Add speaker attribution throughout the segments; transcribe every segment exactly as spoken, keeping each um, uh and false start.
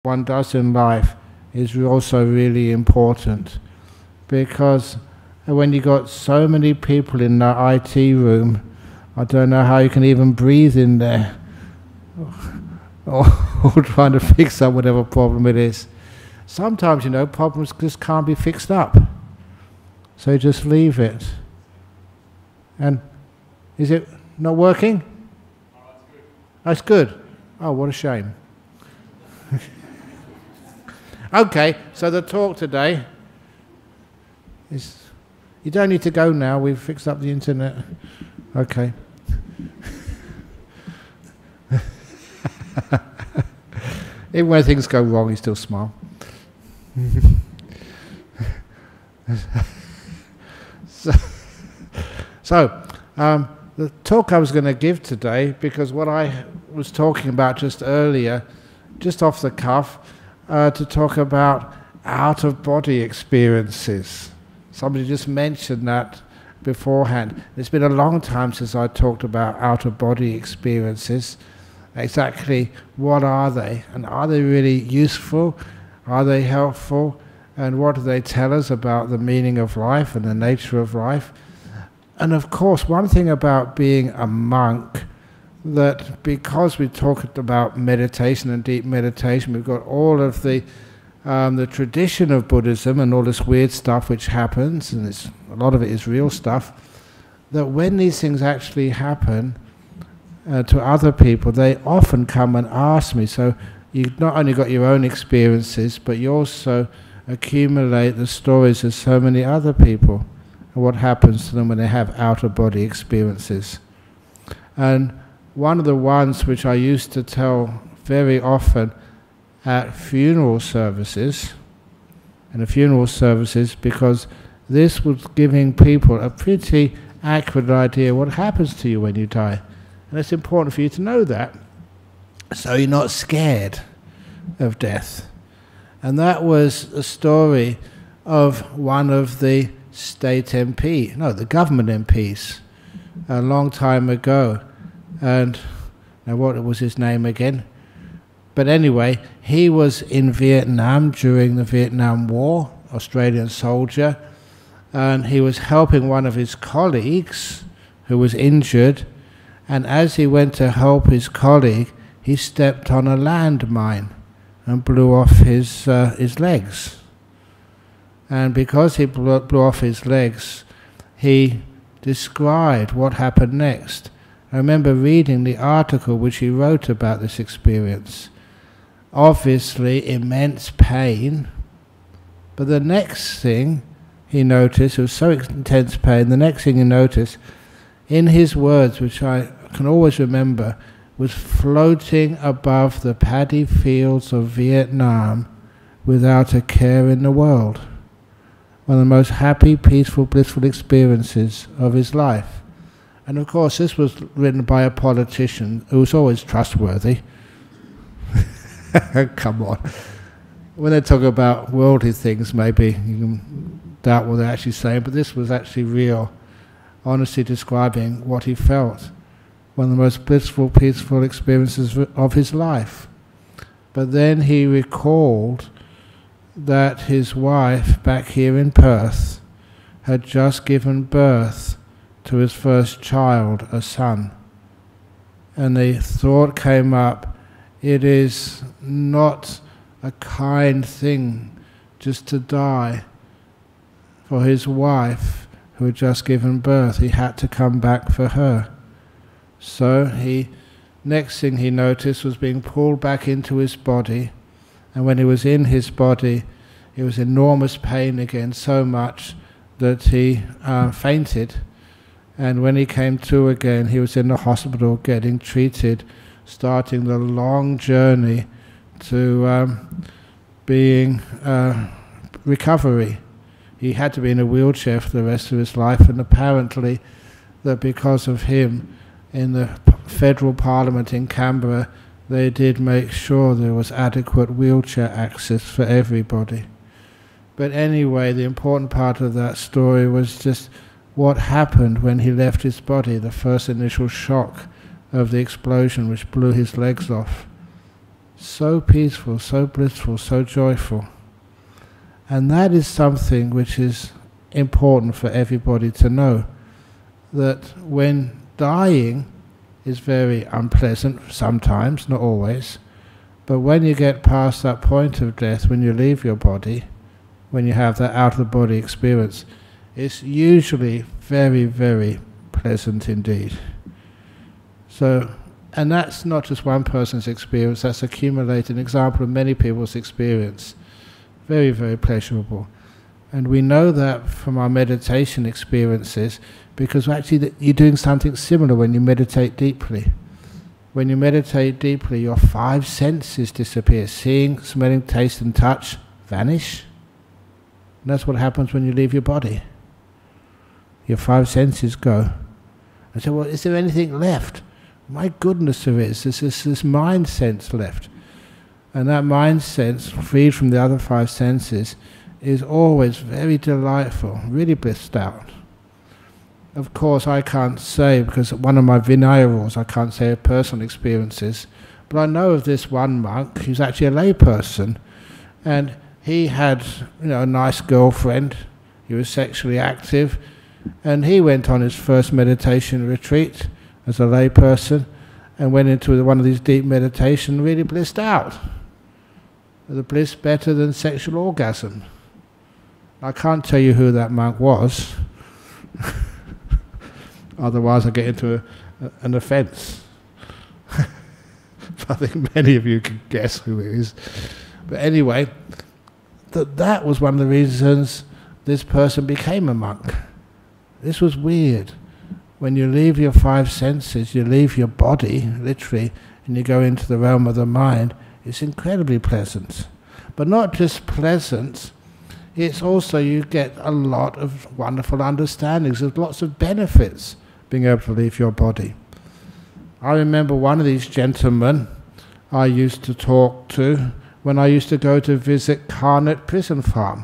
Speaker 1: one does in life is also really important, because when you got so many people in the I T room, I don't know how you can even breathe in there, or, or trying to fix up whatever problem it is. Sometimes, you know, problems just can't be fixed up, so you just leave it. And is it not working? Oh, that's good. That's good. Oh, what a shame. Okay, so the talk today is, you don't need to go now, we've fixed up the internet. Okay. Even when things go wrong, you still smile. so, so um, the talk I was going to give today, because what I was talking about just earlier, just off the cuff, uh, to talk about out-of-body experiences. Somebody just mentioned that beforehand. It's been a long time since I talked about out-of-body experiences. Exactly what are they? And are they really useful? Are they helpful? And what do they tell us about the meaning of life and the nature of life? And of course, one thing about being a monk, that because we talked about meditation and deep meditation, we've got all of the um, the tradition of Buddhism and all this weird stuff which happens, and it's, a lot of it is real stuff, that when these things actually happen uh, to other people, they often come and ask me. So you've not only got your own experiences, but you also accumulate the stories of so many other people and what happens to them when they have out-of-body experiences. And one of the ones which I used to tell very often at funeral services, and the funeral services, because this was giving people a pretty accurate idea what happens to you when you die. And it's important for you to know that, so you're not scared of death. And that was a story of one of the state M P, no, the government M Ps, a long time ago. And now what was his name again? But anyway, he was in Vietnam during the Vietnam War, Australian soldier, and he was helping one of his colleagues who was injured, and as he went to help his colleague, he stepped on a landmine and blew off his, uh, his legs. And because he blew, blew off his legs, he described what happened next. I remember reading the article which he wrote about this experience. Obviously immense pain, but the next thing he noticed, it was so intense pain, the next thing he noticed, in his words, which I can always remember, was floating above the paddy fields of Vietnam without a care in the world. One of the most happy, peaceful, blissful experiences of his life. And of course this was written by a politician who was always trustworthy. Come on. When they talk about worldly things, maybe you can doubt what they're actually saying, but this was actually real, honestly describing what he felt. One of the most blissful, peaceful experiences of his life. But then he recalled that his wife back here in Perth had just given birth to his first child, a son. And the thought came up, it is not a kind thing just to die. For his wife, who had just given birth, he had to come back for her. So he, next thing he noticed was being pulled back into his body, and when he was in his body, it was enormous pain again, so much that he uh, fainted. And when he came to again, he was in the hospital getting treated, starting the long journey to um, being uh, recovery. He had to be in a wheelchair for the rest of his life, and apparently that because of him, in the federal parliament in Canberra, they did make sure there was adequate wheelchair access for everybody. But anyway, the important part of that story was just what happened when he left his body, the first initial shock of the explosion which blew his legs off. so peaceful, so blissful, so joyful. And that is something which is important for everybody to know, that when dying is very unpleasant sometimes, not always, but when you get past that point of death, when you leave your body, when you have that out-of-the-body experience, it's usually very, very pleasant indeed. So, and that's not just one person's experience, that's accumulated, an example of many people's experience. Very, very pleasurable. And we know that from our meditation experiences, because actually you're doing something similar when you meditate deeply. When you meditate deeply, your five senses disappear. Seeing, smelling, taste and touch vanish. And that's what happens when you leave your body. Your five senses go. I say, well, is there anything left? My goodness, there is. There's this, this mind sense left. And that mind sense, freed from the other five senses, is always very delightful, really blissed out. Of course, I can't say, because one of my Vinaya rules, I can't say personal experiences, but I know of this one monk who's actually a lay person, and he had, you know, a nice girlfriend, he was sexually active, and he went on his first meditation retreat as a lay person, and went into one of these deep meditation, really blissed out. The bliss better than sexual orgasm. I can't tell you who that monk was. Otherwise I get into a, a, an offence. I think many of you can guess who it is. But anyway, th that was one of the reasons this person became a monk. This was weird. When you leave your five senses, you leave your body, literally, and you go into the realm of the mind, it's incredibly pleasant. But not just pleasant, it's also you get a lot of wonderful understandings. There's lots of benefits being able to leave your body. I remember one of these gentlemen I used to talk to when I used to go to visit Carnet Prison Farm.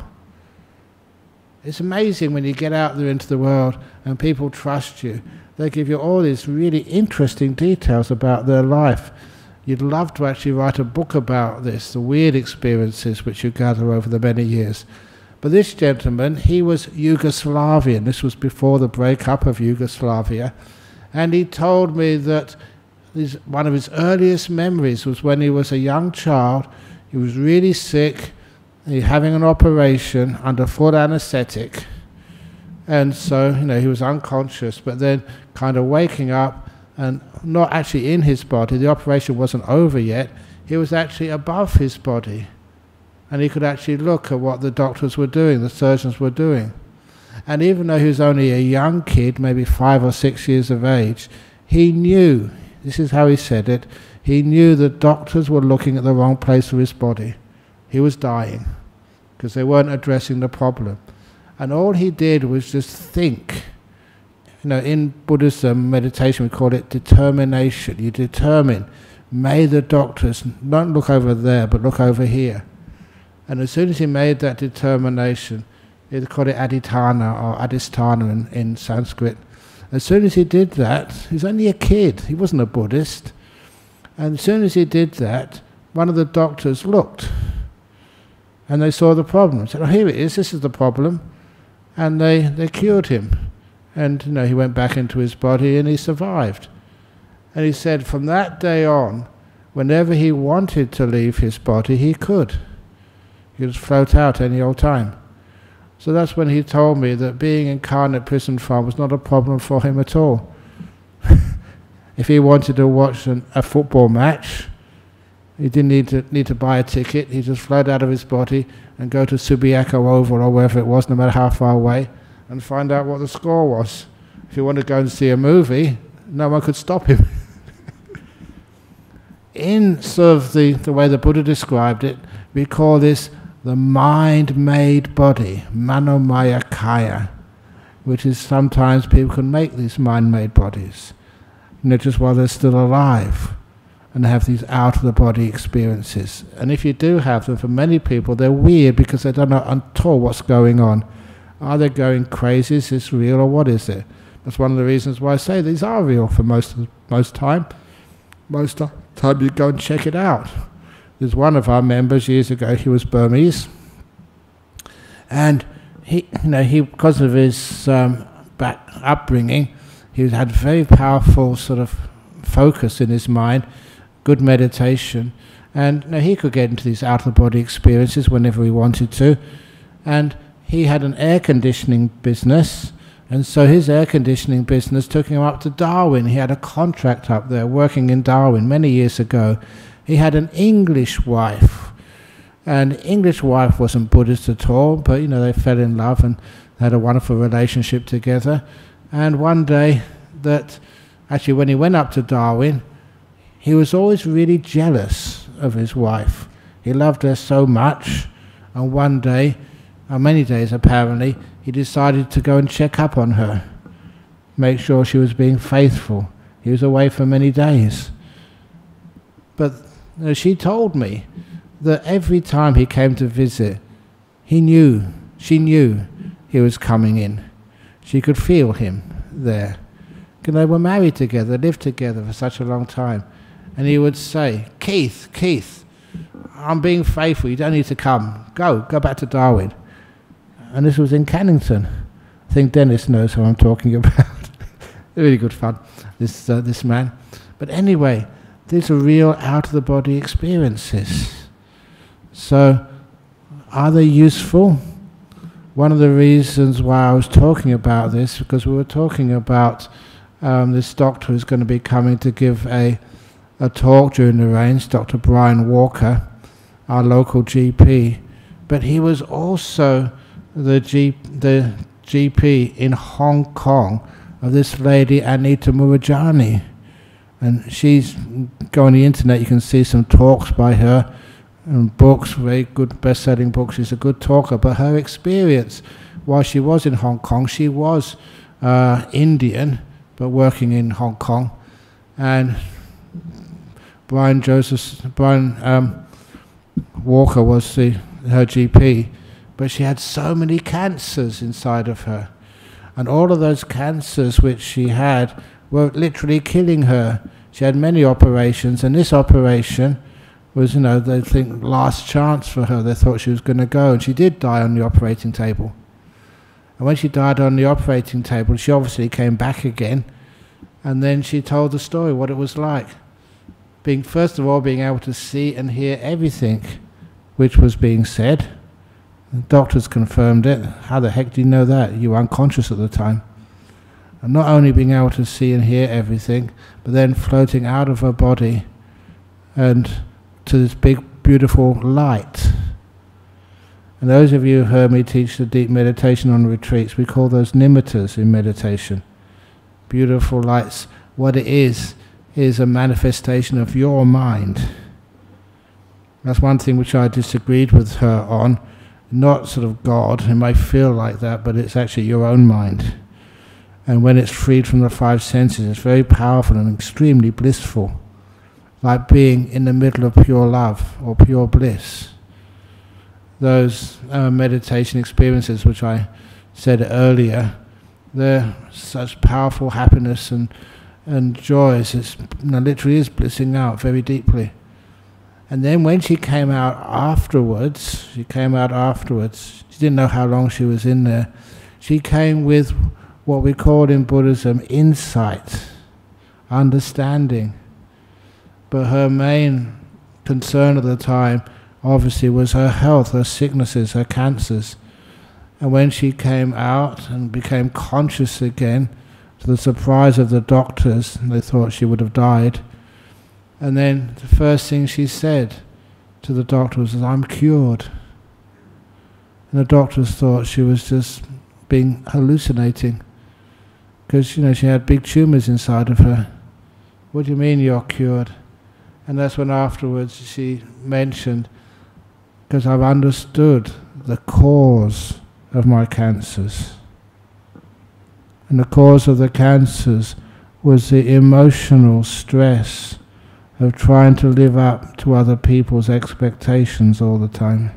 Speaker 1: It's amazing when you get out there into the world and people trust you. They give you all these really interesting details about their life. You'd love to actually write a book about this, the weird experiences which you gather over the many years. But this gentleman, he was Yugoslavian. This was before the breakup of Yugoslavia. And he told me that his, one of his earliest memories was when he was a young child. He was really sick. He was having an operation under full anesthetic. And so, you know, he was unconscious, but then kind of waking up and not actually in his body. The operation wasn't over yet. He was actually above his body. And he could actually look at what the doctors were doing, the surgeons were doing. And even though he was only a young kid, maybe five or six years of age, he knew, this is how he said it, he knew the doctors were looking at the wrong place for his body. He was dying, because they weren't addressing the problem. And all he did was just think. You know, in Buddhism meditation we call it determination. You determine, may the doctors not look over there, but look over here. And as soon as he made that determination, they call it adhitthana or adhisthana in, in Sanskrit. As soon as he did that, he was only a kid, he wasn't a Buddhist. And as soon as he did that, one of the doctors looked. And they saw the problem. Said, oh, here it is, this is the problem. And they, they cured him. And you know, he went back into his body and he survived. And he said from that day on, whenever he wanted to leave his body, he could. He could float out any old time. So that's when he told me that being in Carnet Prison Farm was not a problem for him at all. If he wanted to watch an, a football match, he didn't need to, need to buy a ticket. He just float out of his body and go to Subiaco Oval or wherever it was, no matter how far away, and find out what the score was. If he wanted to go and see a movie, no one could stop him. In sort of the, the way the Buddha described it, we call this the mind-made body, manomaya kaya, which is sometimes people can make these mind-made bodies, you know, just while they're still alive, and have these out-of-the-body experiences. And if you do have them, for many people, they're weird because they don't know at all what's going on. Are they going crazy? Is this real or what is it? That's one of the reasons why I say these are real for most of, most time. Most of the time you go and check it out. there's one of our members years ago, he was Burmese, and he, you know, he, because of his um, back upbringing, he had very powerful sort of focus in his mind, good meditation, and you know, he could get into these out-of-the-body experiences whenever he wanted to. And he had an air conditioning business, and so his air conditioning business took him up to Darwin. He had a contract up there working in Darwin many years ago. He had an English wife, and the English wife wasn't Buddhist at all, but you know, they fell in love and had a wonderful relationship together. And one day, that actually when he went up to Darwin, he was always really jealous of his wife. He loved her so much, and one day, or many days apparently, he decided to go and check up on her, make sure she was being faithful. He was away for many days. But you know, she told me that every time he came to visit, he knew, she knew he was coming in. She could feel him there. Because they were married together, lived together for such a long time. And he would say, Keith, Keith, I'm being faithful, you don't need to come. Go, go back to Darwin. And this was in Cannington. I think Dennis knows who I'm talking about. Really good fun, this, uh, this man. But anyway, these are real out-of-the-body experiences. So, are they useful? One of the reasons why I was talking about this, because we were talking about um, this doctor who's going to be coming to give a, a talk during the rains, Doctor Brian Walker, our local G P. But he was also the, G, the G P in Hong Kong of this lady, Anita Murajani. And she's, go on the internet, you can see some talks by her, and books, very good best-selling books. She's a good talker, but her experience, while she was in Hong Kong, she was uh, Indian, but working in Hong Kong. And Brian Joseph, Brian um, Walker was the, her G P, but she had so many cancers inside of her. And all of those cancers which she had were literally killing her. She had many operations, and this operation was, you know, they think last chance for her. They thought she was going to go, and she did die on the operating table. And when she died on the operating table, she obviously came back again, and then she told the story, what it was like. Being, first of all, being able to see and hear everything which was being said. The doctors confirmed it. How the heck do you know that? You were unconscious at the time. And not only being able to see and hear everything, but then floating out of her body and to this big, beautiful light. And those of you who heard me teach the deep meditation on retreats, we call those nimittas in meditation. Beautiful lights. What it is, is a manifestation of your mind. That's one thing which I disagreed with her on. Not sort of God, it may feel like that, but it's actually your own mind. And when it's freed from the five senses, it's very powerful and extremely blissful. Like being in the middle of pure love or pure bliss. Those uh, meditation experiences which I said earlier, they're such powerful happiness and, and joys. It's, you know, literally is blissing out very deeply. And then when she came out afterwards, she came out afterwards, she didn't know how long she was in there, she came with what we call in Buddhism insight, understanding. But her main concern at the time obviously was her health, her sicknesses, her cancers. And when she came out and became conscious again, to the surprise of the doctors, they thought she would have died. And then the first thing she said to the doctor was, "I'm cured." And the doctors thought she was just being hallucinating, because, you know, she had big tumours inside of her. "What do you mean you're cured?" And that's when afterwards she mentioned, "Because I've understood the cause of my cancers." And the cause of the cancers was the emotional stress of trying to live up to other people's expectations all the time.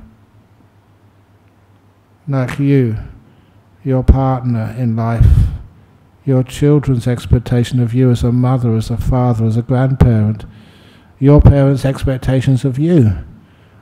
Speaker 1: Like you, your partner in life, your children's expectation of you as a mother, as a father, as a grandparent, your parents' expectations of you.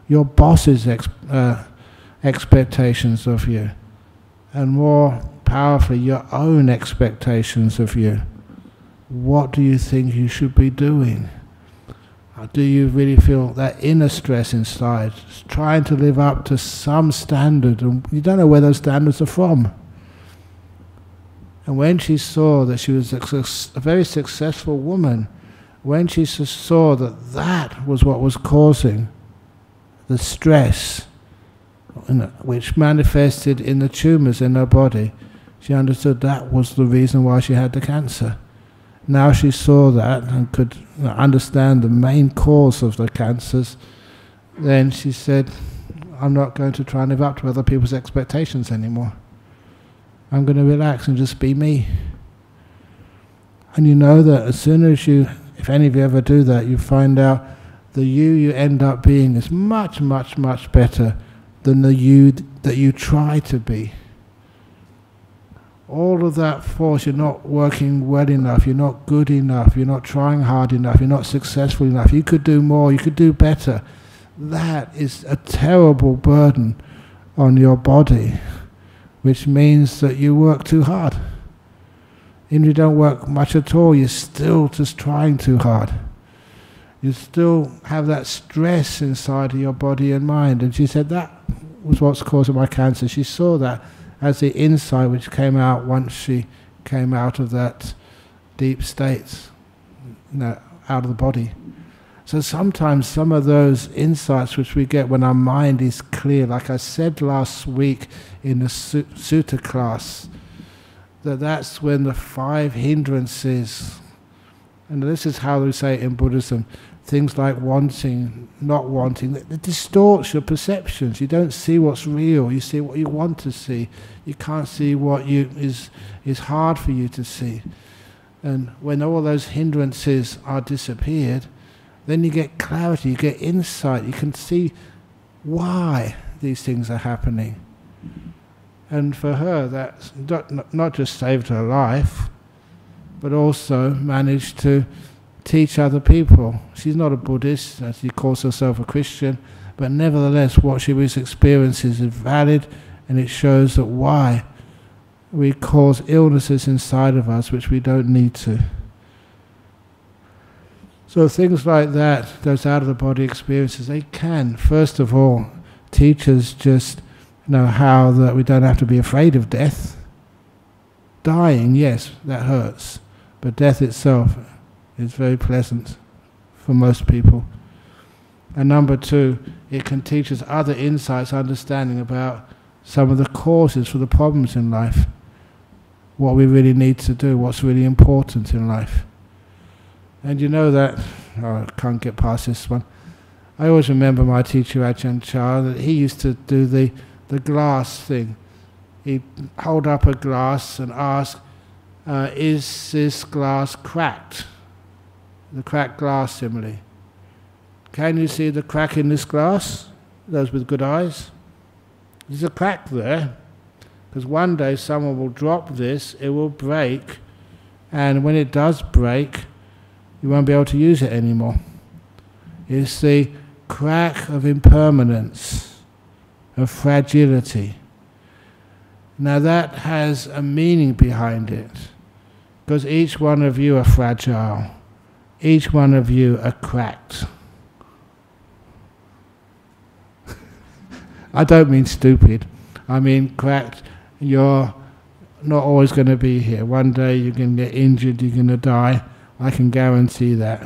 Speaker 1: your boss's ex uh, expectations of you, and more powerfully, your own expectations of you. What do you think you should be doing? Do you really feel that inner stress inside, trying to live up to some standard, and you don't know where those standards are from? And when she saw that she was a, a very successful woman, when she saw that that was what was causing the stress, which manifested in the tumours in her body, she understood that was the reason why she had the cancer. Now she saw that and could understand the main cause of the cancers, then she said, I'm not going to try and live up to other people's expectations anymore. I'm going to relax and just be me. And you know that as soon as you, if any of you ever do that, you find out the you you end up being is much, much, much better than the you that you try to be. All of that force, you're not working well enough, you're not good enough, you're not trying hard enough, you're not successful enough, you could do more, you could do better. That is a terrible burden on your body, which means that you work too hard. Even if you don't work much at all, you're still just trying too hard. You still have that stress inside of your body and mind. And she said that was what's causing my cancer. She saw that as the insight which came out once she came out of that deep state, you know, out of the body. So sometimes some of those insights which we get when our mind is clear, like I said last week in the Sutta class, that that's when the five hindrances, and this is how we say it in Buddhism, things like wanting, not wanting, it distorts your perceptions. You don't see what's real, you see what you want to see. You can't see what you is, is hard for you to see. And when all those hindrances are disappeared, then you get clarity, you get insight, you can see why these things are happening. And for her, that's not, not just saved her life, but also managed to teach other people. She's not a Buddhist, as she calls herself a Christian, but nevertheless what she was experiencing is valid, and it shows that why we cause illnesses inside of us which we don't need to. So things like that, those out-of-the-body experiences, they can, first of all, teach us just know how that we don't have to be afraid of death. Dying, yes, that hurts, but death itself is very pleasant for most people. And number two, it can teach us other insights, understanding about some of the causes for the problems in life, what we really need to do, what's really important in life. And you know that, oh, I can't get past this one. I always remember my teacher Ajahn Chah, that he used to do the, the glass thing. He'd hold up a glass and ask, uh, is this glass cracked? The cracked glass simile. Can you see the crack in this glass? Those with good eyes. There's a crack there, because one day someone will drop this, it will break, and when it does break, you won't be able to use it anymore. It's the crack of impermanence, of fragility. Now that has a meaning behind it, because each one of you are fragile. Each one of you are cracked. I don't mean stupid. I mean cracked. You're not always going to be here. One day you're going to get injured, you're going to die. I can guarantee that.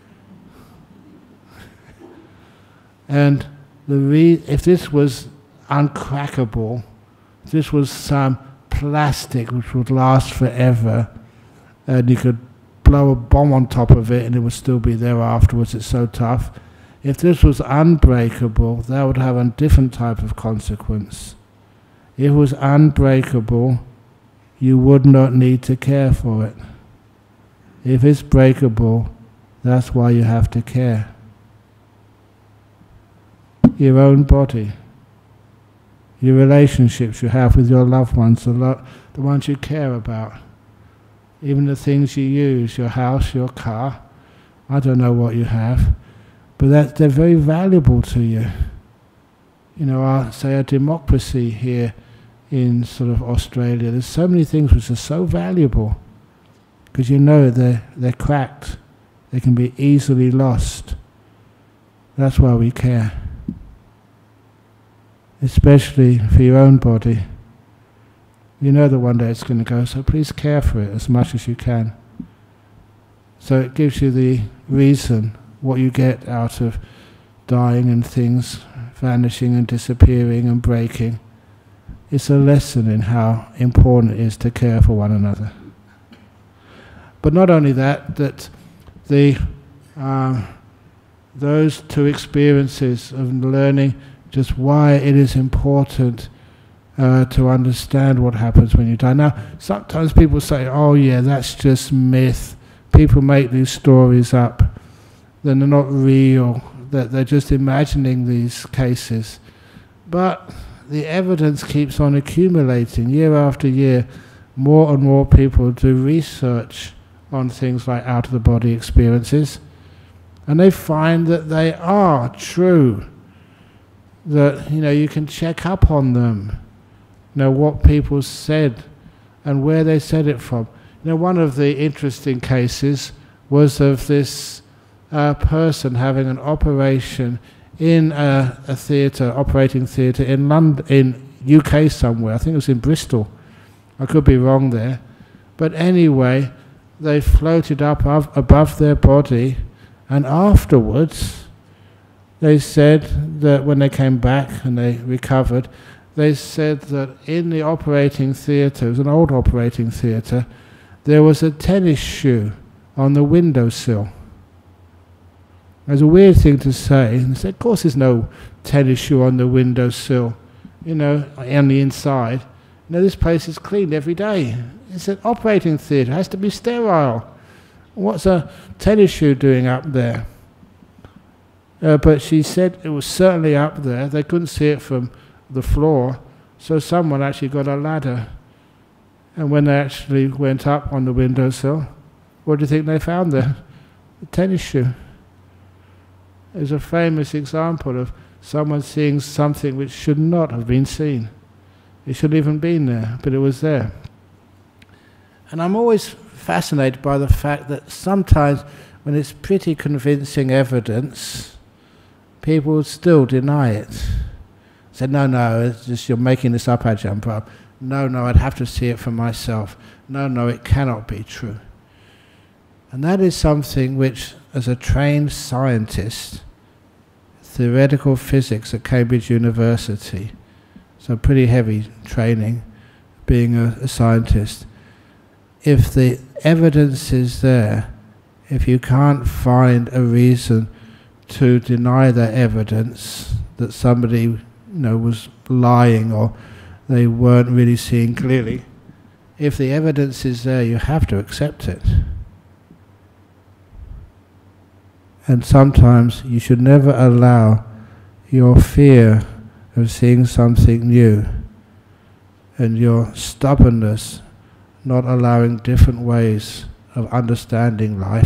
Speaker 1: And the re if this was uncrackable, if this was some plastic which would last forever, and you could blow a bomb on top of it and it would still be there afterwards, it's so tough. If this was unbreakable, that would have a different type of consequence. If it was unbreakable, you would not need to care for it. If it's breakable, that's why you have to care. Your own body, your relationships you have with your loved ones, the, lo the ones you care about, even the things you use, your house, your car, I don't know what you have, but that they're very valuable to you. you know, our, say our democracy here in sort of Australia. There's so many things which are so valuable, because you know they're, they're cracked. They can be easily lost. That's why we care. Especially for your own body. You know that one day it's going to go, so please care for it as much as you can. So it gives you the reason, what you get out of dying and things vanishing and disappearing and breaking. It's a lesson in how important it is to care for one another. But not only that, that the um, those two experiences of learning just why it is important uh, to understand what happens when you die. Now, sometimes people say, oh yeah, that's just myth. People make these stories up. They're not real. That they're just imagining these cases. But the evidence keeps on accumulating year after year. More and more people do research on things like out-of-the-body experiences, and they find that they are true. That, you know, you can check up on them, you know, what people said and where they said it from. You know, one of the interesting cases was of this uh, person having an operation in a, a theatre, operating theatre in London, in U K somewhere. I think it was in Bristol. I could be wrong there. But anyway, they floated up above their body, and afterwards they said that when they came back and they recovered, they said that in the operating theatre, it was an old operating theatre, there was a tennis shoe on the windowsill. It was a weird thing to say. And they said, of course there's no tennis shoe on the windowsill, you know, on the inside. You know, this place is cleaned every day. It's an operating theatre, it has to be sterile. What's a tennis shoe doing up there? Uh, but she said it was certainly up there. They couldn't see it from the floor, so someone actually got a ladder. And when they actually went up on the windowsill, what do you think they found there? A tennis shoe. It was a famous example of someone seeing something which should not have been seen. It shouldn't even been there, but it was there. And I'm always fascinated by the fact that sometimes when it's pretty convincing evidence, people still deny it. Say, no, no, it's just you're making this up, Ajahn Brahm. No, no, I'd have to see it for myself. No, no, it cannot be true. And that is something which, as a trained scientist, theoretical physics at Cambridge University, so pretty heavy training, being a, a scientist, if the evidence is there, if you can't find a reason to deny that evidence, that somebody, you know, was lying or they weren't really seeing clearly, if the evidence is there, you have to accept it. And sometimes you should never allow your fear of seeing something new and your stubbornness not allowing different ways of understanding life.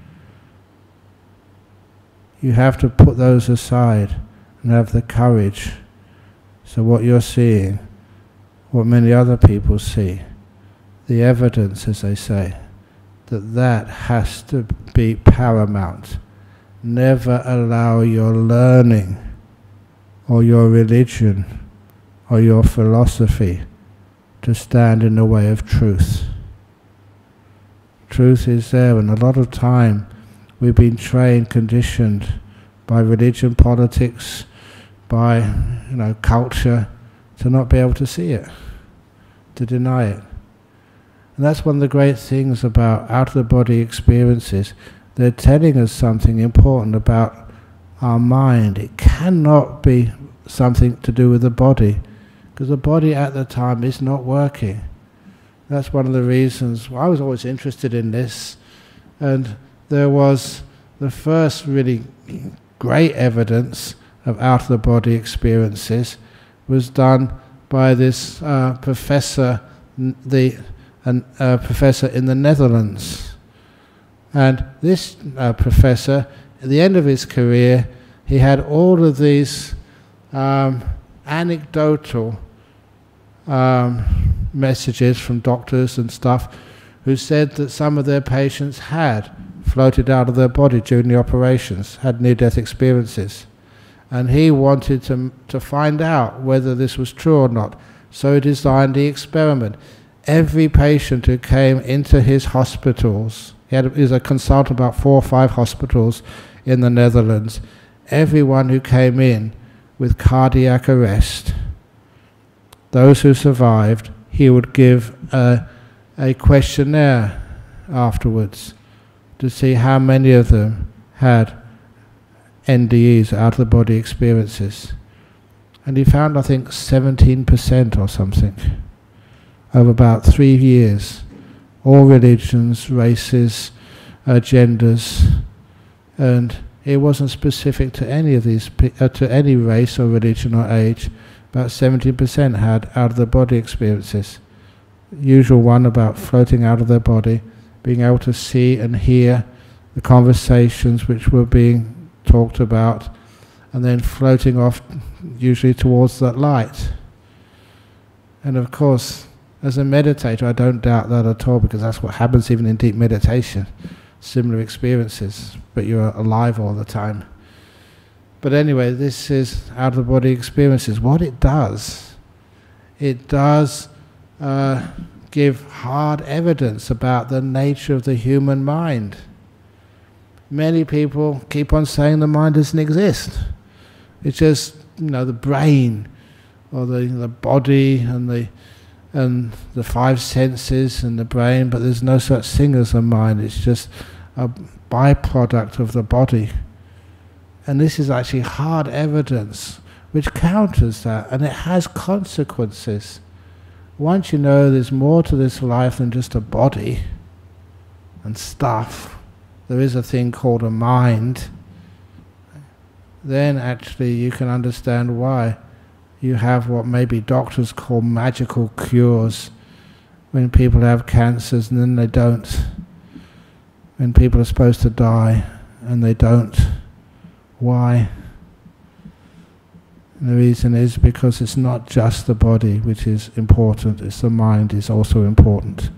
Speaker 1: You have to put those aside and have the courage. So what you're seeing, what many other people see, the evidence, as they say, that that has to be paramount. Never allow your learning or your religion or your philosophy to stand in the way of truth. Truth is there, and a lot of time we've been trained, conditioned by religion, politics, by, you know, culture, to not be able to see it, to deny it. And that's one of the great things about out-of-the-body experiences. They're telling us something important about our mind. It cannot be something to do with the body, because the body at the time is not working. That's one of the reasons why I was always interested in this. And there was the first really great evidence of out-of-the-body experiences was done by this uh, professor, the an, uh, professor in the Netherlands. And this uh, professor, at the end of his career, he had all of these um, anecdotal um, messages from doctors and stuff who said that some of their patients had floated out of their body during the operations, had near-death experiences. And he wanted to, to find out whether this was true or not. So he designed the experiment. Every patient who came into his hospitals, he, had, he was a consultant about four or five hospitals in the Netherlands, everyone who came in with cardiac arrest, those who survived, he would give a, a questionnaire afterwards to see how many of them had N D Es, out-of-the-body experiences. And he found, I think, seventeen percent or something over about three years. All religions, races, uh, genders, and it wasn't specific to any of these, uh, to any race or religion or age. About seventeen percent had out-of-the-body experiences. Usual one about floating out of their body, being able to see and hear the conversations which were being talked about, and then floating off usually towards that light. And of course, as a meditator, I don't doubt that at all, because that's what happens even in deep meditation. Similar experiences, but you're alive all the time. But anyway, this is out-of-the-body experiences. What it does, it does uh, give hard evidence about the nature of the human mind. Many people keep on saying the mind doesn't exist. It's just, you know, the brain, or the the body, and the and the five senses and the brain. But there's no such thing as a mind. It's just a byproduct of the body. And this is actually hard evidence which counters that, and it has consequences. Once you know there's more to this life than just a body and stuff, there is a thing called a mind, then actually you can understand why you have what maybe doctors call magical cures, when people have cancers and then they don't, when people are supposed to die and they don't. Why? And the reason is because it's not just the body which is important, it's the mind is also important.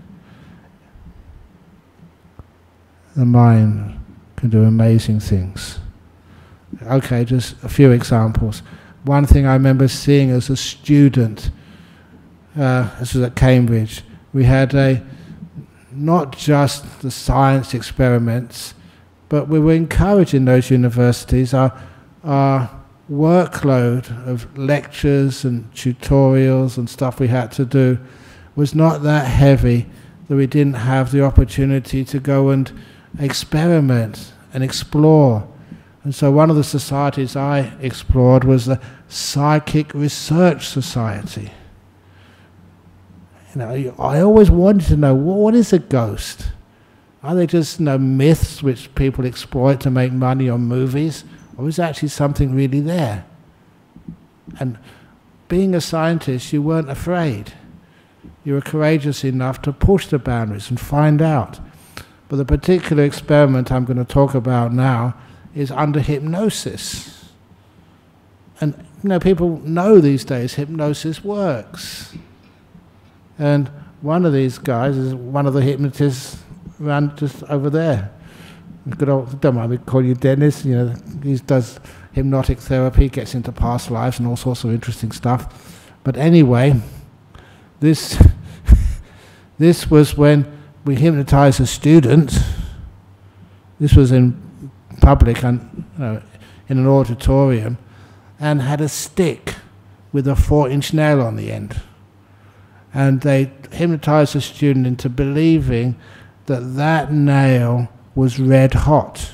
Speaker 1: The mind can do amazing things. Okay, just a few examples. One thing I remember seeing as a student, uh, this was at Cambridge, we had a, not just the science experiments, but we were encouraged in those universities, our, our workload of lectures and tutorials and stuff we had to do was not that heavy that we didn't have the opportunity to go and experiment and explore. And so one of the societies I explored was the Psychic Research Society. You know, I always wanted to know, well, what is a ghost? Are they just, you know, myths which people exploit to make money on movies? Or is actually something really there? And being a scientist, you weren't afraid. You were courageous enough to push the boundaries and find out. But the particular experiment I'm going to talk about now is under hypnosis. And you know, people know these days hypnosis works. And one of these guys is one of the hypnotists around just over there. Good old, don't mind me calling you Dennis. You know, he does hypnotic therapy, gets into past lives and all sorts of interesting stuff. But anyway, this this was when we hypnotized a student. This was in public and you know, in an auditorium, and had a stick with a four-inch nail on the end. And they hypnotized the student into believing that that nail was red hot.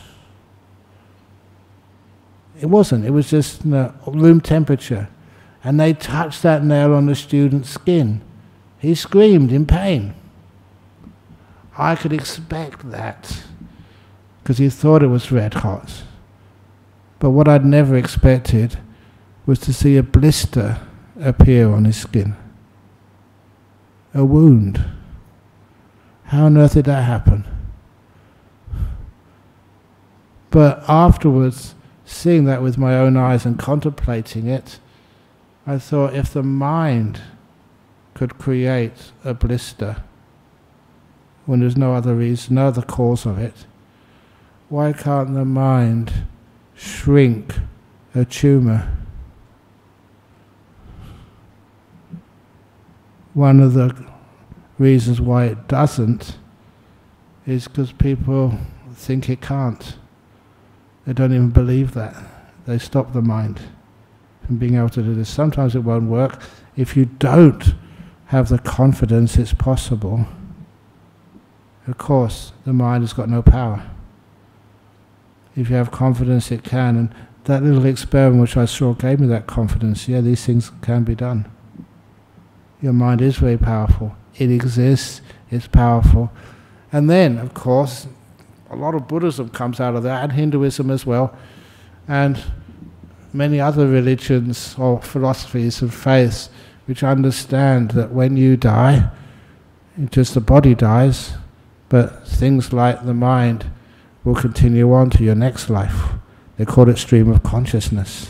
Speaker 1: It wasn't, it was just you know, room temperature. And they touched that nail on the student's skin. He screamed in pain. I could expect that, because he thought it was red hot. But what I'd never expected was to see a blister appear on his skin. A wound. How on earth did that happen? But afterwards, seeing that with my own eyes and contemplating it, I thought, if the mind could create a blister when there's no other reason, no other cause of it, why can't the mind shrink a tumour? One of the reasons why it doesn't is because people think it can't. They don't even believe that. They stop the mind from being able to do this. Sometimes it won't work. If you don't have the confidence it's possible, of course the mind has got no power. If you have confidence it can, and that little experiment which I saw gave me that confidence, yeah, these things can be done. Your mind is very powerful. It exists, it's powerful. And then, of course, a lot of Buddhism comes out of that, and Hinduism as well, and many other religions or philosophies of faiths which understand that when you die, just the body dies, but things like the mind will continue on to your next life. They call it stream of consciousness.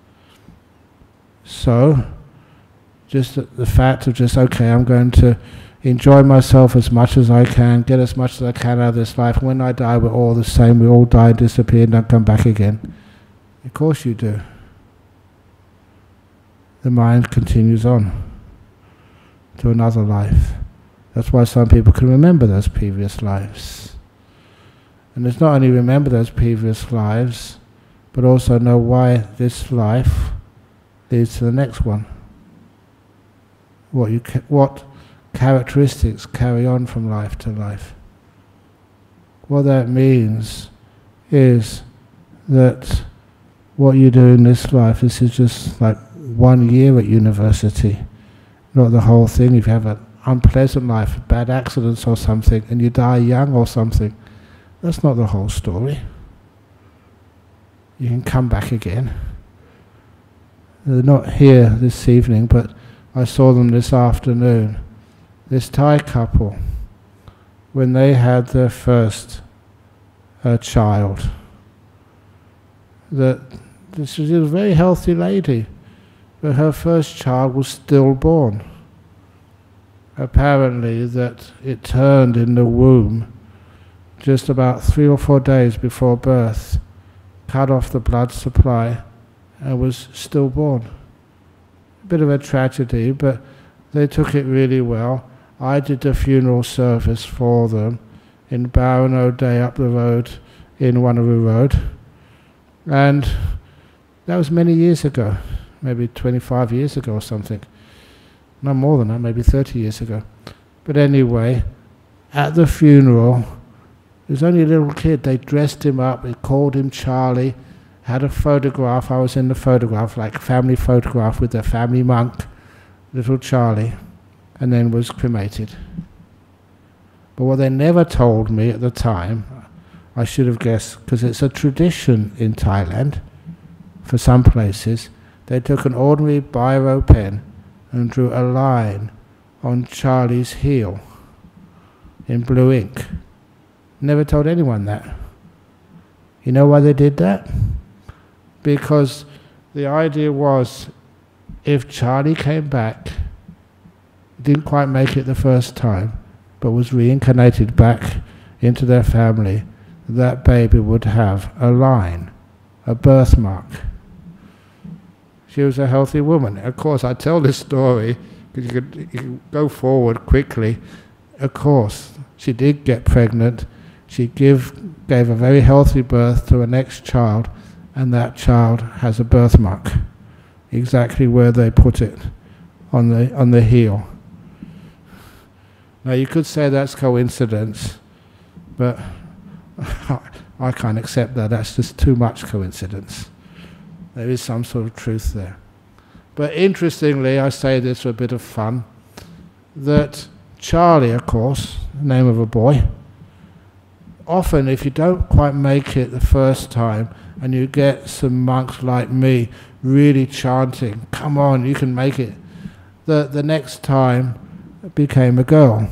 Speaker 1: So, just the fact of just, okay, I'm going to enjoy myself as much as I can, get as much as I can out of this life. When I die, we're all the same. We all die, disappear, and don't come back again. Of course you do. The mind continues on to another life. That's why some people can remember those previous lives. And it's not only remember those previous lives, but also know why this life leads to the next one. What you ca what characteristics carry on from life to life. What that means is that what you do in this life, this is just like one year at university, not the whole thing. If you have an unpleasant life, bad accidents or something, and you die young or something, that's not the whole story. You can come back again. They're not here this evening, but I saw them this afternoon. This Thai couple, when they had their first uh, child, that this was a very healthy lady, but her first child was stillborn. Apparently that it turned in the womb just about three or four days before birth, cut off the blood supply, and was stillborn. A bit of a tragedy, but they took it really well. I did the funeral service for them in Baron O'Day up the road in Wanneroo Road, and that was many years ago, maybe twenty-five years ago or something. No more than that, maybe thirty years ago. But anyway, at the funeral, there was only a little kid. They dressed him up, they called him Charlie, had a photograph. I was in the photograph, like a family photograph with their family monk, little Charlie, and then was cremated. But what they never told me at the time, I should have guessed, because it's a tradition in Thailand, for some places, they took an ordinary biro pen and drew a line on Charlie's heel in blue ink. Never told anyone that. You know why they did that? Because the idea was, if Charlie came back, didn't quite make it the first time, but was reincarnated back into their family, that baby would have a line, a birthmark. She was a healthy woman. Of course, I tell this story because you could, you could go forward quickly. Of course, she did get pregnant. She give, gave a very healthy birth to her next child, and that child has a birthmark, exactly where they put it, on the on the heel. Now you could say that's coincidence, but I can't accept that. That's just too much coincidence. There is some sort of truth there. But interestingly, I say this for a bit of fun, that Charlie, of course, the name of a boy, often if you don't quite make it the first time and you get some monks like me really chanting, come on, you can make it, the, the next time it became a girl.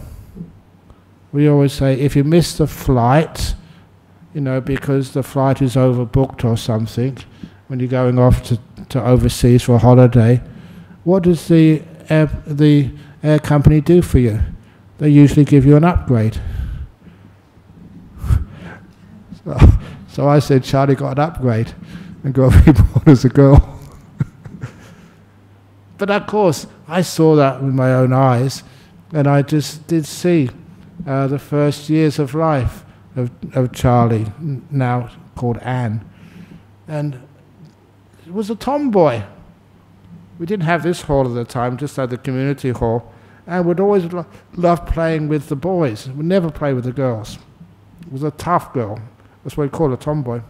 Speaker 1: We always say, if you miss the flight, you know, because the flight is overbooked or something, when you're going off to, to overseas for a holiday, what does the air, the air company do for you? They usually give you an upgrade. so, so I said, Charlie got an upgrade and got reborn as a girl. But of course, I saw that with my own eyes, and I just did see uh, the first years of life of, of Charlie, now called Anne. And it was a tomboy. We didn't have this hall at the time, just had the community hall, and we'd always lo love playing with the boys. We'd never play with the girls. It was a tough girl. That's what we call a tomboy.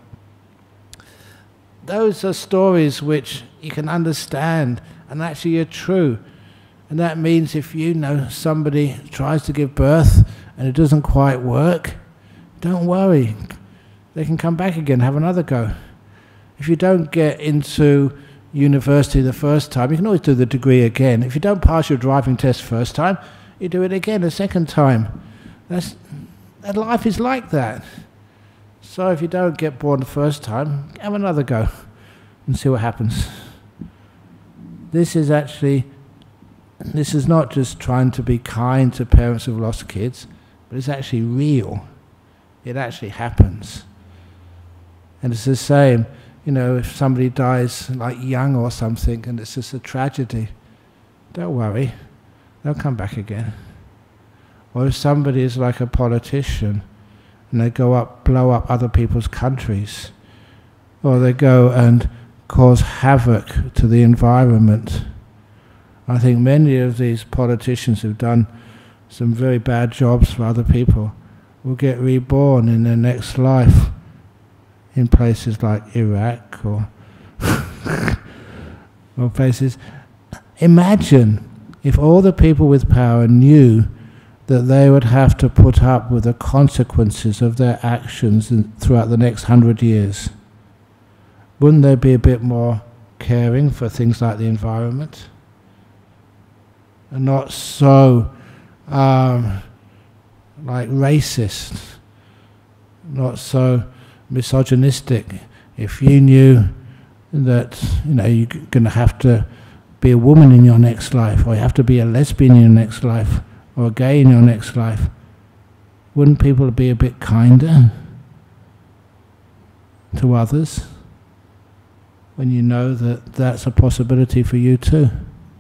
Speaker 1: Those are stories which you can understand and actually are true. And that means if you know somebody tries to give birth and it doesn't quite work, don't worry. They can come back again, have another go. If you don't get into university the first time, you can always do the degree again. If you don't pass your driving test first time, you do it again a second time. That's, that life is like that. So if you don't get born the first time, have another go and see what happens. This is actually, this is not just trying to be kind to parents who've lost kids, but it's actually real. It actually happens. And it's the same, you know, if somebody dies like young or something and it's just a tragedy, don't worry, they'll come back again. Or if somebody is like a politician and they go up, blow up other people's countries, or they go and cause havoc to the environment. I think many of these politicians who've done some very bad jobs for other people will get reborn in their next life in places like Iraq or, or places. Imagine if all the people with power knew that they would have to put up with the consequences of their actions in, throughout the next hundred years. Wouldn't they be a bit more caring for things like the environment? And not so um, like racist, not so misogynistic. If you knew that, you know, you're going to have to be a woman in your next life, or you have to be a lesbian in your next life, or a gay in your next life, wouldn't people be a bit kinder to others when you know that that's a possibility for you too?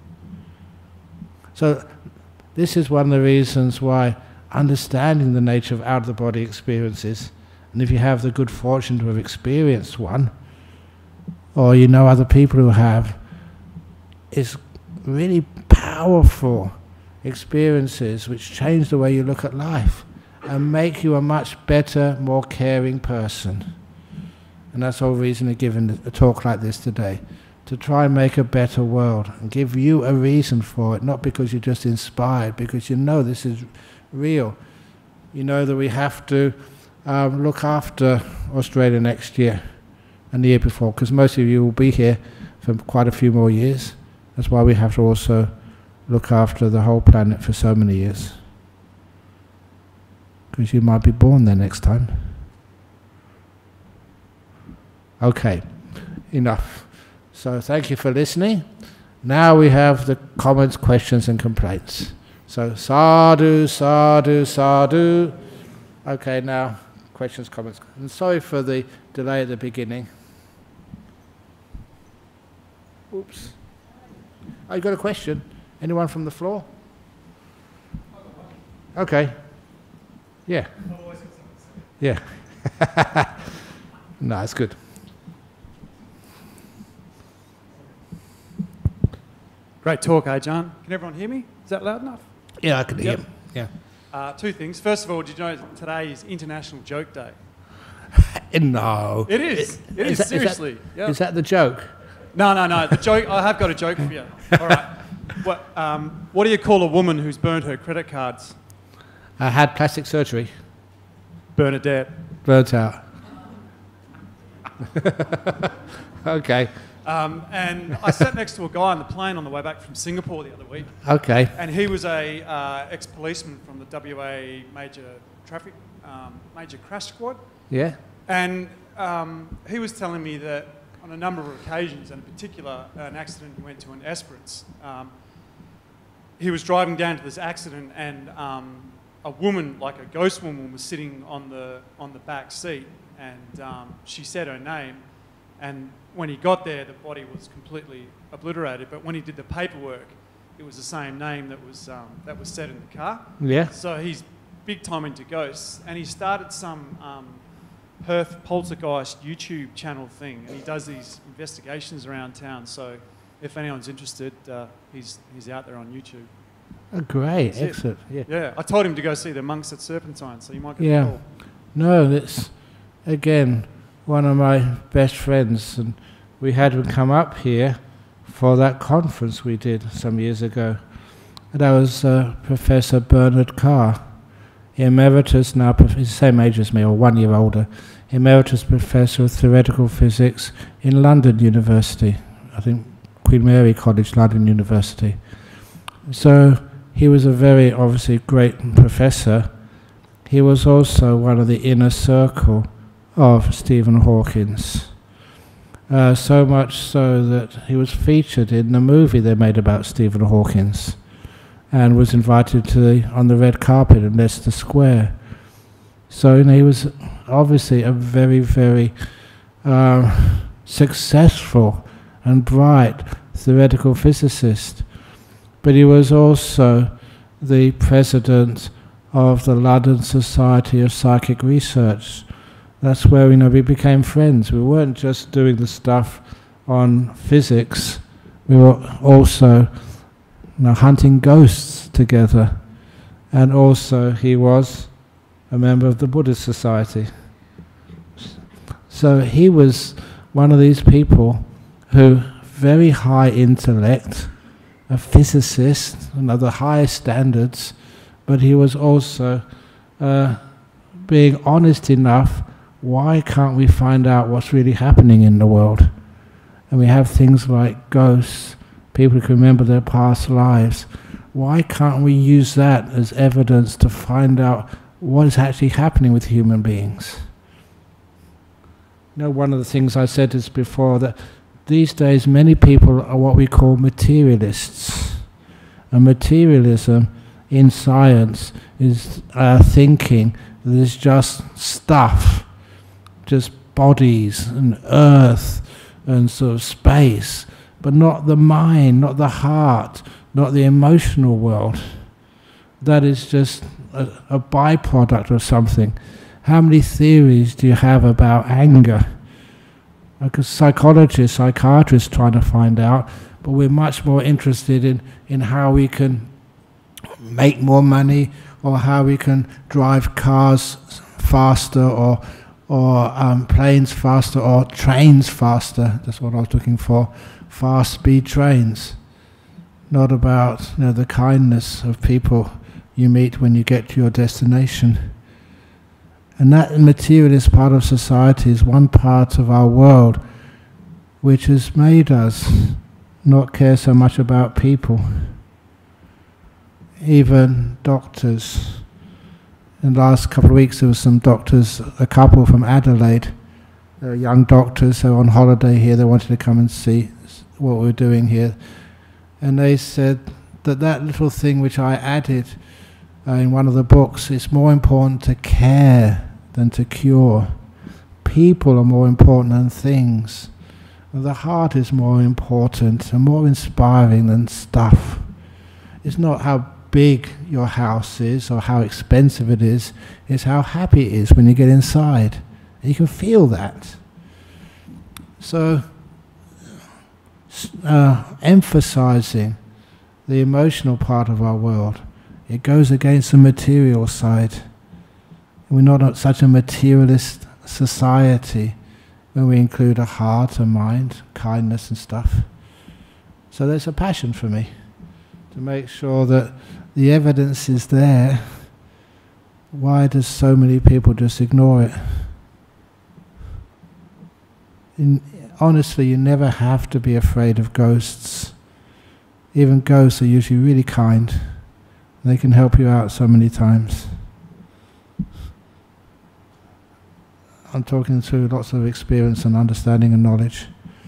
Speaker 1: So this is one of the reasons why understanding the nature of out-of-the-body experiences, and if you have the good fortune to have experienced one, or you know other people who have, is really powerful experiences which change the way you look at life and make you a much better, more caring person. And that's the whole reason of giving a talk like this today, to try and make a better world and give you a reason for it, not because you're just inspired, because you know this is real. You know that we have to um, look after Australia next year and the year before, because most of you will be here for quite a few more years. That's why we have to also look after the whole planet for so many years, because you might be born there next time. Okay, enough. So thank you for listening. Now we have the comments, questions and complaints. So sadhu, sadhu, sadhu. Okay, now questions, comments. And sorry for the delay at the beginning. Oops. Oh, you got a question? Anyone from the floor? Okay. Yeah. Yeah. No, it's good.
Speaker 2: Great talk, eh, John? Can everyone hear me? Is that loud enough?
Speaker 1: Yeah, I can hear
Speaker 2: Yep.
Speaker 1: you. Yeah.
Speaker 2: Uh, two things. First of all, did you know today is International Joke Day?
Speaker 1: No.
Speaker 2: It is. It is,
Speaker 1: that,
Speaker 2: seriously.
Speaker 1: Is that,
Speaker 2: Yep.
Speaker 1: is that the joke?
Speaker 2: No, no, no. The joke. I have got a joke for you. All right. What, um, what do you call a woman who's burned her credit cards?
Speaker 1: I had plastic surgery.
Speaker 2: Bernadette.
Speaker 1: Burnt out. Okay.
Speaker 2: Um, and I sat next to a guy on the plane on the way back from Singapore the other week,
Speaker 1: Okay.
Speaker 2: and he was a uh, ex-policeman from the W A major traffic, um, major crash squad.
Speaker 1: Yeah.
Speaker 2: And um, he was telling me that on a number of occasions, and in particular an accident he went to in Esperance. Um, he was driving down to this accident, and um, a woman, like a ghost woman, was sitting on the on the back seat, and um, she said her name. And when he got there, the body was completely obliterated. But when he did the paperwork, it was the same name that was um, that was said in the car.
Speaker 1: Yeah.
Speaker 2: So he's big time into ghosts, and he started some um, Perth poltergeist YouTube channel thing, and he does these investigations around town. So if anyone's interested, uh, he's he's out there on YouTube.
Speaker 1: Oh, great,
Speaker 2: That's
Speaker 1: excellent. Yeah.
Speaker 2: Yeah, I told him to go see the monks at Serpentine, so you might get
Speaker 1: Yeah.
Speaker 2: a call.
Speaker 1: No, that's again one of my best friends, and we had him come up here for that conference we did some years ago. And that was uh, Professor Bernard Carr, emeritus now, he's the same age as me, or one year older, emeritus professor of theoretical physics in London University, I think Queen Mary College, London University. So he was a very obviously great professor. He was also one of the inner circle of Stephen Hawkins. Uh, so much so that he was featured in the movie they made about Stephen Hawkins, and was invited to the, on the red carpet in Leicester Square. So you know, he was obviously a very, very uh, successful and bright theoretical physicist. But he was also the president of the London Society of Psychic Research. That's where you know, we became friends. We weren't just doing the stuff on physics, we were also you know, hunting ghosts together. And also he was a member of the Buddhist Society. So he was one of these people who, very high intellect, a physicist, and of the highest standards, but he was also uh, being honest enough. Why can't we find out what's really happening in the world? And we have things like ghosts, people who can remember their past lives. Why can't we use that as evidence to find out what is actually happening with human beings? You know, one of the things I said is before, that these days many people are what we call materialists. And materialism in science is uh, thinking that it's just stuff, just bodies and earth and sort of space, but not the mind, not the heart, not the emotional world. That is just a, a byproduct of something. How many theories do you have about anger? Like a psychologist, psychiatrist trying to find out, but we're much more interested in, in how we can make more money, or how we can drive cars faster, or or um, planes faster, or trains faster. That's what I was looking for, fast speed trains. Not about you know, the kindness of people you meet when you get to your destination. And that materialist part of society is one part of our world which has made us not care so much about people. Even doctors. In the last couple of weeks there were some doctors, a couple from Adelaide, they were young doctors, they were on holiday here, they wanted to come and see what we were doing here. And they said that that little thing which I added uh, in one of the books, it's more important to care than to cure. People are more important than things. And the heart is more important and more inspiring than stuff. It's not how big your house is or how expensive it is, it's how happy it is when you get inside. And you can feel that. So, uh, emphasizing the emotional part of our world, it goes against the material side. We're not such a materialist society when we include a heart, a mind, kindness and stuff. So there's a passion for me to make sure that the evidence is there. Why does so many people just ignore it? In, honestly, you never have to be afraid of ghosts. Even ghosts are usually really kind. They can help you out so many times. I'm talking through lots of experience and understanding and knowledge.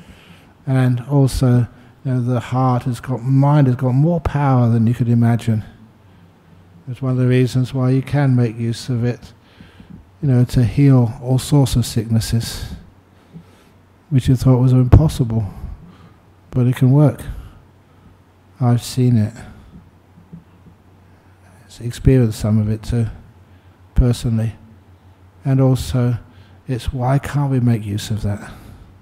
Speaker 1: And also, you know, the heart has got, mind has got more power than you could imagine. It's one of the reasons why you can make use of it, you know, to heal all sorts of sicknesses, which you thought was impossible, but it can work. I've seen it. I've experienced some of it too, personally. And also, it's why can't we make use of that?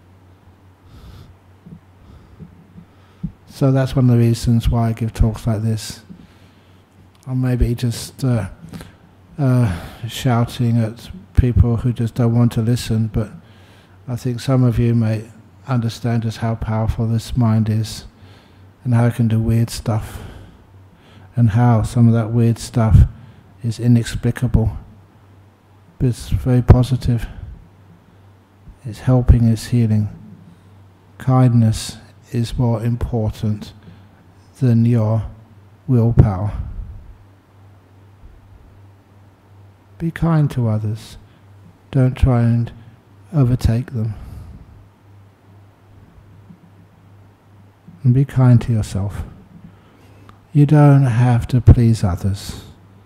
Speaker 1: So that's one of the reasons why I give talks like this. Or maybe just uh, uh, shouting at people who just don't want to listen, but I think some of you may understand just how powerful this mind is and how it can do weird stuff and how some of that weird stuff is inexplicable, but it's very positive. It's helping, it's healing. Kindness is more important than your willpower. Be kind to others. Don't try and overtake them. And be kind to yourself. You don't have to please others.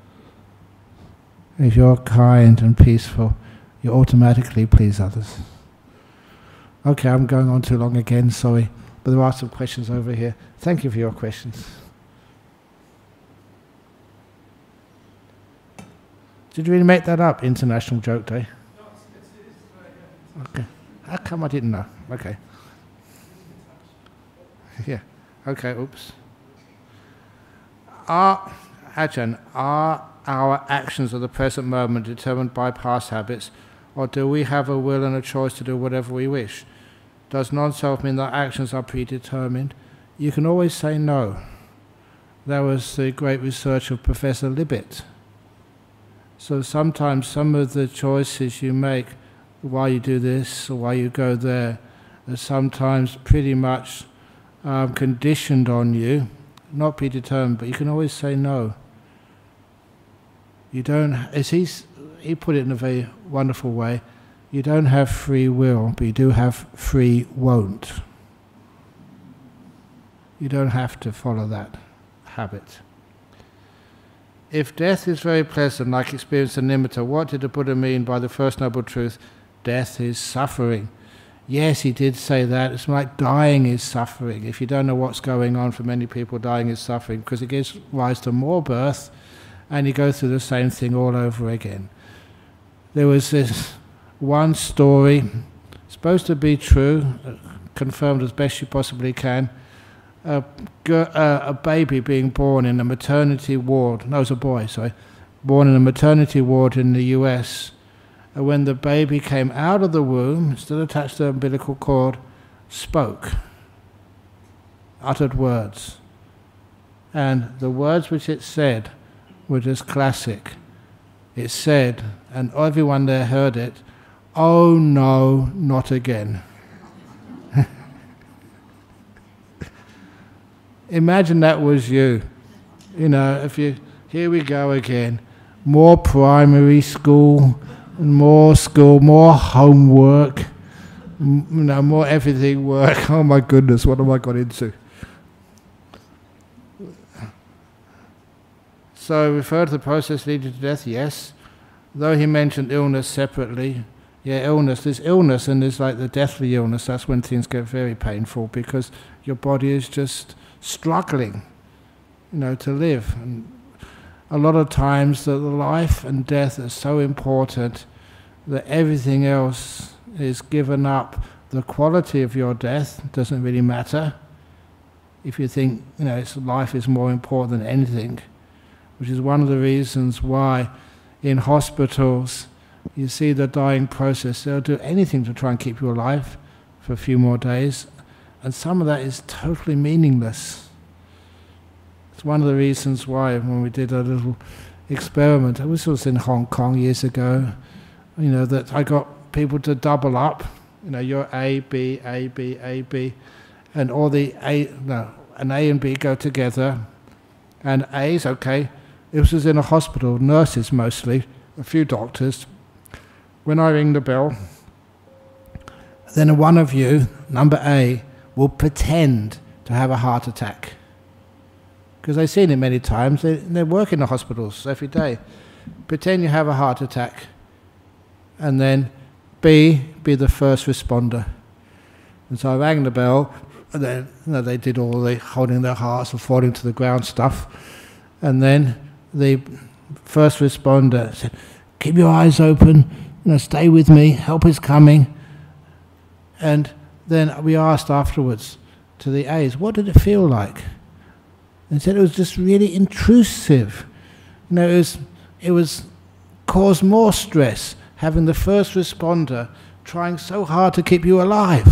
Speaker 1: If you're kind and peaceful, you automatically please others. Okay, I'm going on too long again, sorry. But there are some questions over here. Thank you for your questions. Did you really make that up, International Joke Day?
Speaker 2: No, it's, it's, it's, uh,
Speaker 1: Okay. How come I didn't know? Okay. Yeah. Okay, oops. Are, Ajahn, are our actions of the present moment determined by past habits, or do we have a will and a choice to do whatever we wish? Does non-self mean that actions are predetermined? You can always say no. That was the great research of Professor Libet. So sometimes some of the choices you make, why you do this or why you go there, are sometimes pretty much um, conditioned on you, not predetermined, but you can always say no. You don't, as he's, he put it in a very wonderful way, you don't have free will, but you do have free won't. You don't have to follow that habit. If death is very pleasant, like experience in Nimitta, what did the Buddha mean by the First Noble Truth? Death is suffering. Yes, he did say that. It's like dying is suffering. If you don't know what's going on, for many people, dying is suffering, because it gives rise to more birth, and you go through the same thing all over again. There was this one story, supposed to be true, confirmed as best you possibly can, a, a baby being born in a maternity ward, no, it was a boy, sorry, born in a maternity ward in the U S, and when the baby came out of the womb, still attached to the umbilical cord, spoke, uttered words. And the words which it said were just classic. It said, and everyone there heard it, "Oh no, not again." Imagine that was you. You know, if you, here we go again. More primary school, more school, more homework, you know, more everything work. Oh my goodness, what have I got into? So refer to the process leading to death, yes. Though he mentioned illness separately, yeah, illness, there's illness and there's like the deathly illness, that's when things get very painful because your body is just struggling, you know, to live. And a lot of times the life and death are so important that everything else is given up. The quality of your death doesn't really matter. If you think, you know, it's, life is more important than anything, which is one of the reasons why in hospitals you see the dying process. They'll do anything to try and keep you alive for a few more days, and some of that is totally meaningless. It's one of the reasons why when we did a little experiment, this was in Hong Kong years ago, you know, that I got people to double up, you know, you're A, B, A, B, A, B, and all the A, no, an A and B go together, and A's, okay, it was in a hospital, nurses mostly, a few doctors. When I ring the bell, then one of you, number A, will pretend to have a heart attack. Because I've seen it many times. They, they work in the hospitals every day. Pretend you have a heart attack. And then B, be the first responder. And so I rang the bell, and then you know, they did all the holding their hearts and falling to the ground stuff. And then the first responder said, keep your eyes open, you know, stay with me, help is coming. And then we asked afterwards to the A's, what did it feel like? And said it was just really intrusive. You know, it was, it was caused more stress having the first responder trying so hard to keep you alive.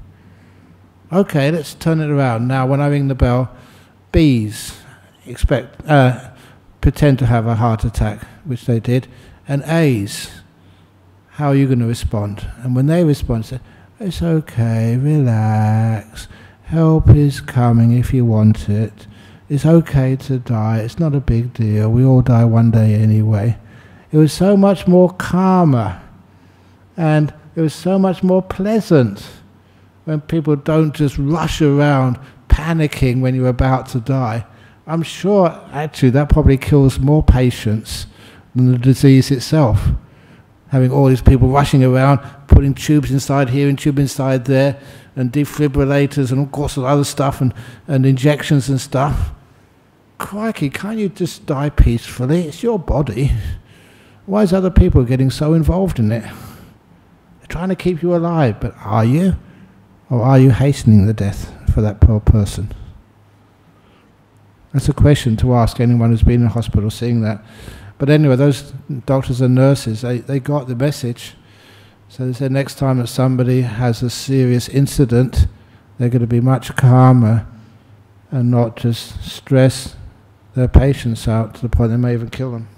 Speaker 1: Okay, let's turn it around. Now, when I ring the bell, B's expect, uh, pretend to have a heart attack, which they did, and A's, how are you going to respond? And when they respond, say, it's okay, relax, help is coming if you want it. It's okay to die, it's not a big deal, we all die one day anyway. It was so much more calmer, and it was so much more pleasant when people don't just rush around panicking when you're about to die. I'm sure, actually, that probably kills more patients than the disease itself. Having all these people rushing around, putting tubes inside here and tubes inside there, and defibrillators and all sorts of other stuff, and, and injections and stuff. Crikey, can't you just die peacefully? It's your body. Why is other people getting so involved in it? They're trying to keep you alive, but are you? Or are you hastening the death for that poor person? That's a question to ask anyone who's been in hospital seeing that. But anyway, those doctors and nurses, they, they got the message. So they said next time that somebody has a serious incident, they're going to be much calmer and not just stress their patients out to the point they may even kill them.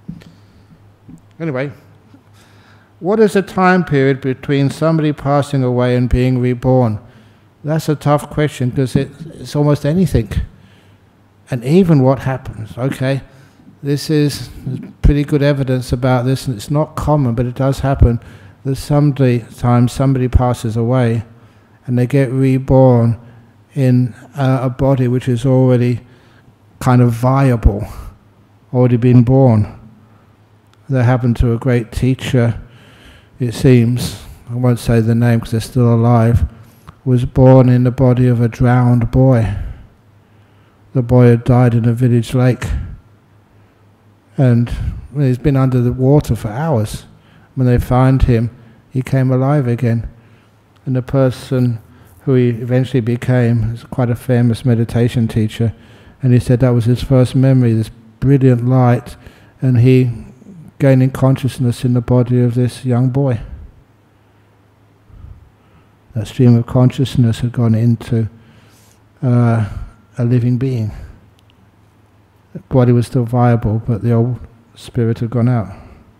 Speaker 1: Anyway, what is the time period between somebody passing away and being reborn? That's a tough question because it, it's almost anything. And even what happens, okay, this is pretty good evidence about this, and it's not common, but it does happen, that sometimes somebody passes away and they get reborn in uh, a body which is already kind of viable, already been born. That happened to a great teacher, it seems, I won't say the name because they're still alive, was born in the body of a drowned boy. The boy had died in a village lake, and well, he's been under the water for hours. When they found him, he came alive again. And the person who he eventually became is quite a famous meditation teacher, and he said that was his first memory, this brilliant light, and he gaining consciousness in the body of this young boy. That stream of consciousness had gone into uh, a living being. The body was still viable, but the old spirit had gone out.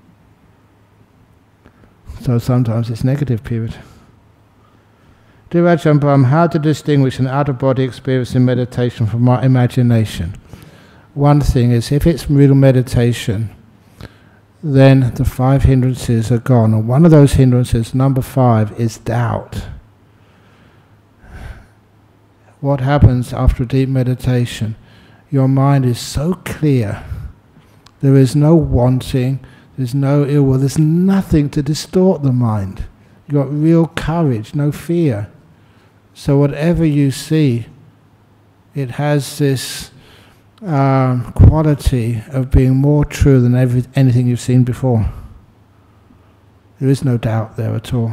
Speaker 1: So sometimes it's negative period. Dear Ajahn Brahm, how to distinguish an out-of-body experience in meditation from my imagination? One thing is, if it's real meditation, then the five hindrances are gone. And one of those hindrances, number five, is doubt. What happens after a deep meditation? Your mind is so clear. There is no wanting, there's no ill will, there's nothing to distort the mind. You've got real courage, no fear. So whatever you see, it has this um, quality of being more true than every, anything you've seen before. There is no doubt there at all.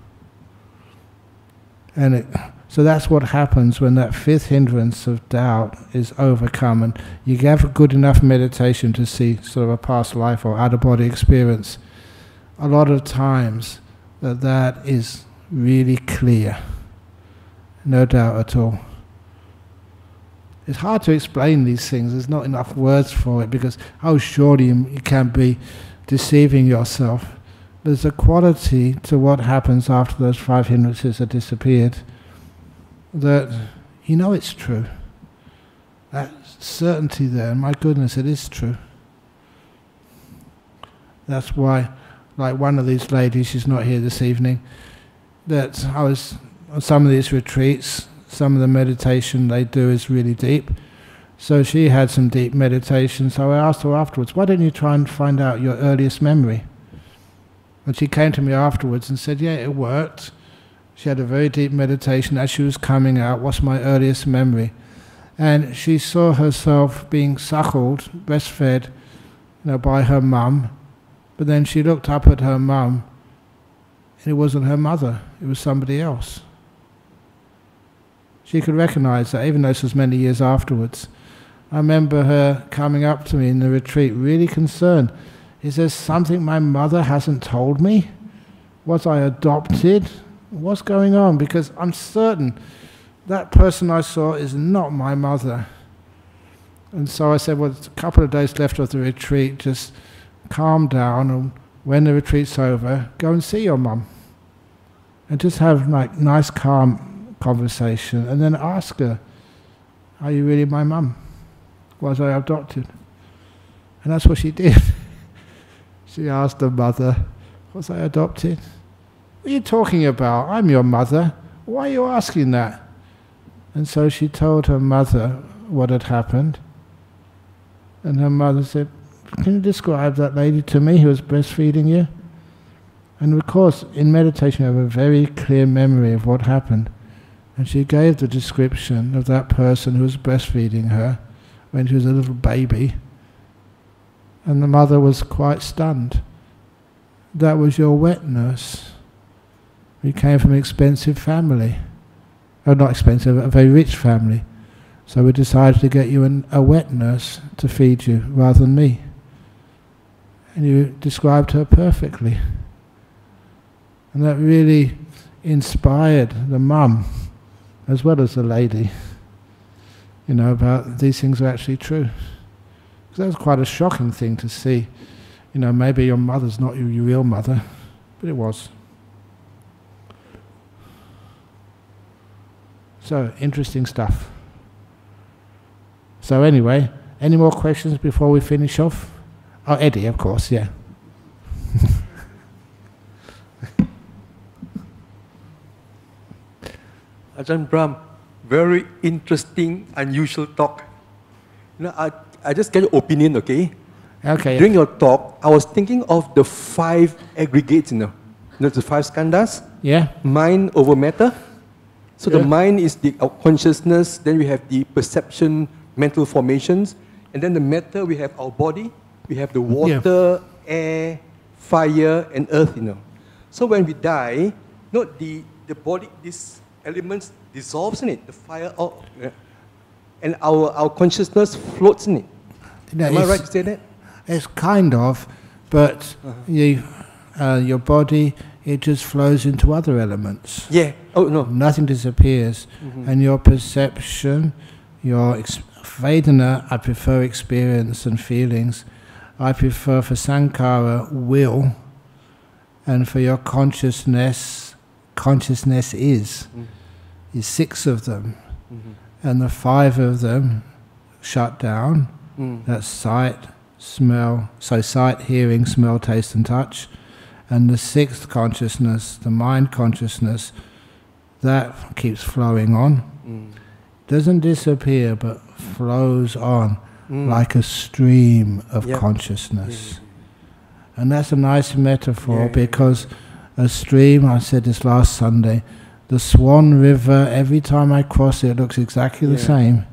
Speaker 1: And it, so that's what happens when that fifth hindrance of doubt is overcome, and you have a good enough meditation to see sort of a past life or out-of-body experience. A lot of times that that is really clear. No doubt at all. It's hard to explain these things. There's not enough words for it because, oh, surely you, you can't be deceiving yourself. There's a quality to what happens after those five hindrances have disappeared that you know it's true. That certainty there, my goodness, it is true. That's why, like one of these ladies, she's not here this evening, that I was on some of these retreats, some of the meditation they do is really deep. So she had some deep meditation, so I asked her afterwards, why don't you try and find out your earliest memory? And she came to me afterwards and said, yeah, it worked. She had a very deep meditation as she was coming out, what's my earliest memory? And she saw herself being suckled, breastfed, you know, by her mum, but then she looked up at her mum, and it wasn't her mother, it was somebody else. She could recognize that, even though this was many years afterwards. I remember her coming up to me in the retreat, really concerned. Is there something my mother hasn't told me? Was I adopted? What's going on? Because I'm certain that person I saw is not my mother. And so I said, well, it's a couple of days left of the retreat, just calm down, and when the retreat's over, go and see your mum. And just have like nice, calm conversation, and then ask her, are you really my mum? Was I adopted? And that's what she did. She asked her mother, was I adopted? What are you talking about? I'm your mother. Why are you asking that? And so she told her mother what had happened. And her mother said, can you describe that lady to me who was breastfeeding you? And of course, in meditation you have a very clear memory of what happened. And she gave the description of that person who was breastfeeding her when she was a little baby. And the mother was quite stunned. That was your wet nurse. We came from an expensive family. Oh, not expensive, a very rich family. So we decided to get you an, a wet nurse to feed you rather than me. And you described her perfectly. And that really inspired the mum, as well as the lady, you know, about these things are actually true. Because that was quite a shocking thing to see. You know, maybe your mother's not your, your real mother, but it was. So, interesting stuff. So anyway, any more questions before we finish off? Oh, Eddie, of course, yeah.
Speaker 3: Ajahn Brahm, very interesting, unusual talk. You know, I, I just get your opinion, okay?
Speaker 1: Okay.
Speaker 3: During your talk, I was thinking of the five aggregates, you know, you know the five skandhas.
Speaker 1: Yeah.
Speaker 3: Mind over matter. So
Speaker 1: Yeah.
Speaker 3: the mind is the uh, consciousness, then we have the perception, mental formations, and then the matter, we have our body, we have the water, yeah. air, fire, and earth, you know. So when we die, you know, the, the body, these elements dissolves in it, the fire out, yeah, and our, our consciousness floats in it.
Speaker 1: No,
Speaker 3: Am I right to say that?
Speaker 1: It's kind of, but uh-huh. you, uh, your body, it just flows into other elements.
Speaker 3: Yeah. Oh, no.
Speaker 1: Nothing disappears. Mm-hmm. And your perception, your ex- Vedana, I prefer experience and feelings. I prefer for Sankhara, will. And for your consciousness, consciousness is. Mm. Is six of them. Mm-hmm. And the five of them shut down. Mm. That's sight, smell, so sight, hearing, smell, taste and touch. And the sixth consciousness, the mind consciousness, that keeps flowing on. Mm. Doesn't disappear, but flows on mm. like a stream of yep. consciousness. Yeah. And that's a nice metaphor yeah, because yeah. a stream, I said this last Sunday, the Swan River, every time I cross it, it looks exactly yeah. the same.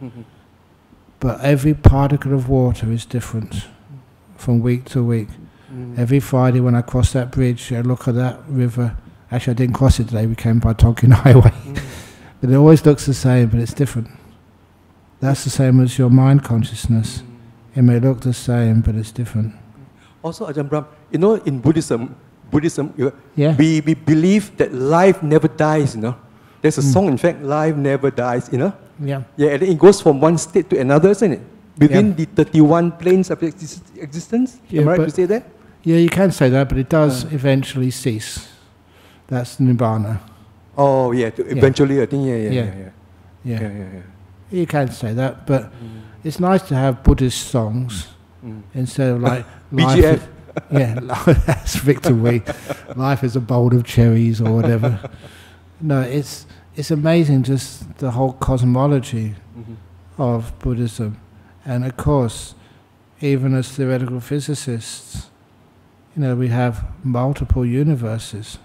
Speaker 1: But every particle of water is different from week to week. Mm. Every Friday when I cross that bridge, I look at that river. Actually, I didn't cross it today, we came by Tonkin Highway. Mm. But it always looks the same, but it's different. That's the same as your mind consciousness. Mm. It may look the same, but it's different.
Speaker 3: Also, Ajahn Brahm, you know, in Buddhism, Buddhism,
Speaker 1: yeah.
Speaker 3: we, we believe that life never dies, you know. There's a mm. song, in fact, life never dies, you know.
Speaker 1: Yeah.
Speaker 3: Yeah, and it goes from one state to another, isn't it? Within yeah. the thirty-one planes of exist existence.
Speaker 1: Yeah,
Speaker 3: Am I right to say that?
Speaker 1: Yeah, you can say that, but it does uh. eventually cease. That's Nibbana.
Speaker 3: Oh, yeah, to eventually, yeah. I think, yeah, yeah,
Speaker 1: yeah.
Speaker 3: yeah. yeah.
Speaker 1: yeah.
Speaker 3: yeah, yeah, yeah.
Speaker 1: You can say that, but mm. it's nice to have Buddhist songs mm. instead of like...
Speaker 3: B G F.
Speaker 1: Yeah, that's Victor Wee. Life is a bowl of cherries or whatever. No, it's it's amazing just the whole cosmology
Speaker 3: Mm-hmm.
Speaker 1: of Buddhism. And of course, even as theoretical physicists, you know, we have multiple universes.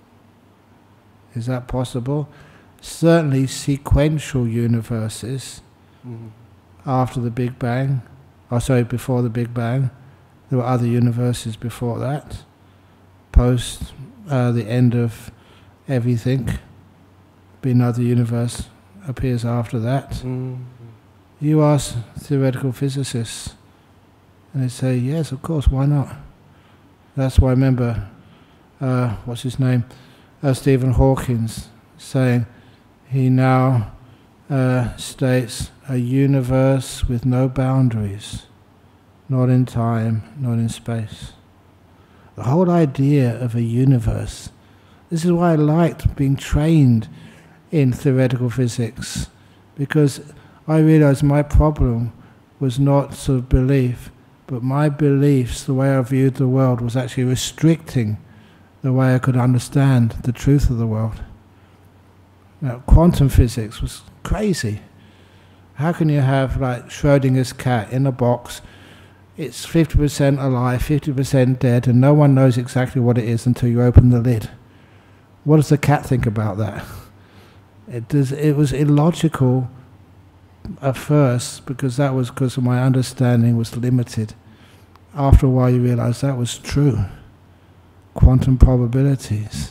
Speaker 1: Is that possible? Certainly sequential universes.
Speaker 3: Mm-hmm.
Speaker 1: After the Big Bang, or sorry, before the Big Bang. There were other universes before that. Post uh, the end of everything, be another universe appears after that.
Speaker 3: Mm-hmm.
Speaker 1: You ask theoretical physicists, and they say, yes, of course, why not? That's why I remember, uh, what's his name, uh, Stephen Hawking saying, he now uh, states a universe with no boundaries, not in time, not in space. The whole idea of a universe, this is why I liked being trained in theoretical physics, because I realized my problem was not sort of belief, but my beliefs, the way I viewed the world, was actually restricting the way I could understand the truth of the world. Now, quantum physics was crazy. How can you have, like, Schrodinger's cat in a box, it's fifty percent alive, fifty percent dead, and no one knows exactly what it is until you open the lid? What does the cat think about that? It, does, it was illogical at first, because that was because my understanding was limited. After a while you realize that was true. Quantum probabilities.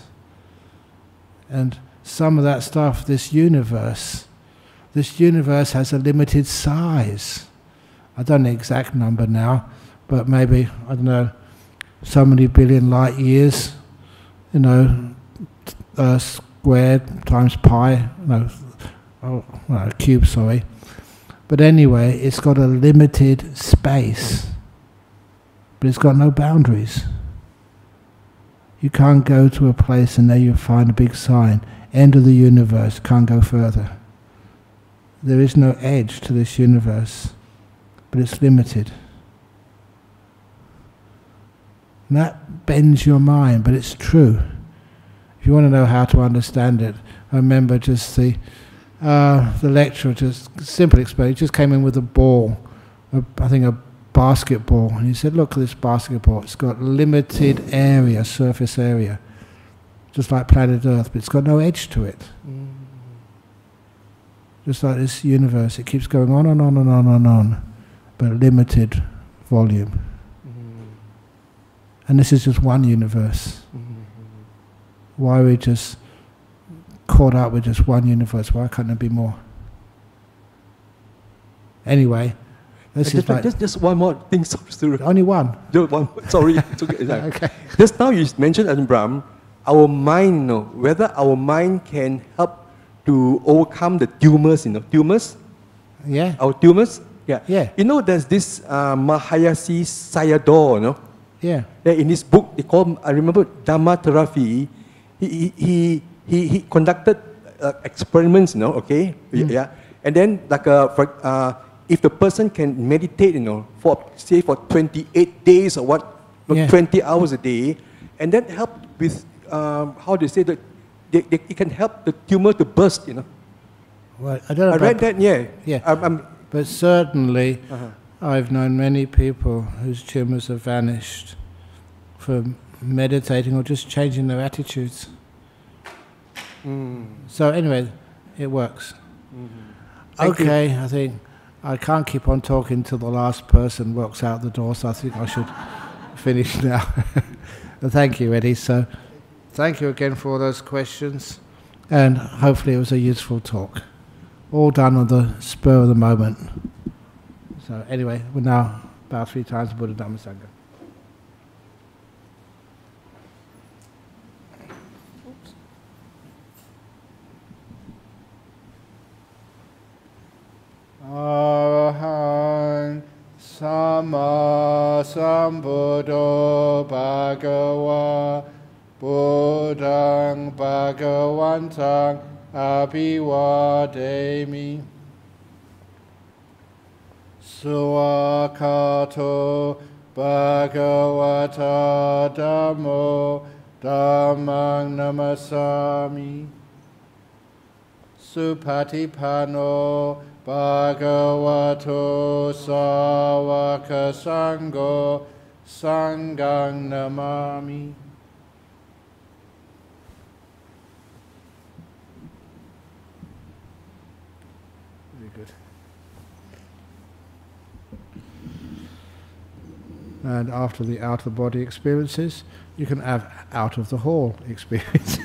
Speaker 1: And some of that stuff, this universe, this universe has a limited size. I don't know the exact number now, but maybe, I don't know, so many billion light years, you know, uh, squared times pi, no, oh, no, cube, sorry. But anyway, it's got a limited space, but it's got no boundaries. You can't go to a place and there you find a big sign, end of the universe, can't go further. There is no edge to this universe, but it's limited. And that bends your mind, but it's true. If you want to know how to understand it, I remember just the uh, the lecturer just simply explained. He just came in with a ball, a, I think a basketball, and he said, "Look at this basketball. It's got limited area, surface area, just like planet Earth, but it's got no edge to it." Mm. Just like this universe, it keeps going on and on and on and on, but limited volume. Mm. And this is just one universe. Mm-hmm. Why are we just caught up with just one universe? Why can't there be more? Anyway, this
Speaker 3: just,
Speaker 1: is like
Speaker 3: just, just one more thing. Sorry,
Speaker 1: only one.
Speaker 3: Just one. Sorry. It's okay.
Speaker 1: Okay.
Speaker 3: Just now you mentioned, Ajahn Brahm, our mind, you know, whether our mind can help to overcome the tumors, you know, tumors.
Speaker 1: Yeah.
Speaker 3: Our tumors. Yeah.
Speaker 1: Yeah.
Speaker 3: You know, there's this uh, Mahayasi Sayadaw, you know.
Speaker 1: Yeah.
Speaker 3: Yeah. In his book, they call, I remember, Dhamma Therapy. He he he he conducted uh, experiments, you know. Okay. Mm. Yeah. And then, like, uh, for, uh, if the person can meditate, you know, for say for twenty-eight days or what, yeah. twenty hours a day, and that helped with um, how do you say that they, they, it can help the tumor to burst, you know.
Speaker 1: Well, I don't know.
Speaker 3: I read that, yeah.
Speaker 1: Yeah.
Speaker 3: I'm, I'm,
Speaker 1: but certainly,
Speaker 3: uh-huh.
Speaker 1: I've known many people whose tumors have vanished from meditating or just changing their attitudes. Mm. So anyway, it works. Mm-hmm. Okay, you. I think I can't keep on talking till the last person walks out the door, so I think I should finish now. Thank you, Eddie. So thank you again for all those questions, and hopefully it was a useful talk. All done on the spur of the moment. So anyway, we're now about three times Buddha Dhamma Sangha. Arahant Sama Sambuddho Bhagava Buddhang Bhagavantang Abhivademi Suakato Bhagavata Dhammo Dhammang Namasami Supatipano Bhagavato Sāvaka Sangho Sanghang Namami. Very good. And after the out-of-the-body experiences, you can have out-of-the-hall experience.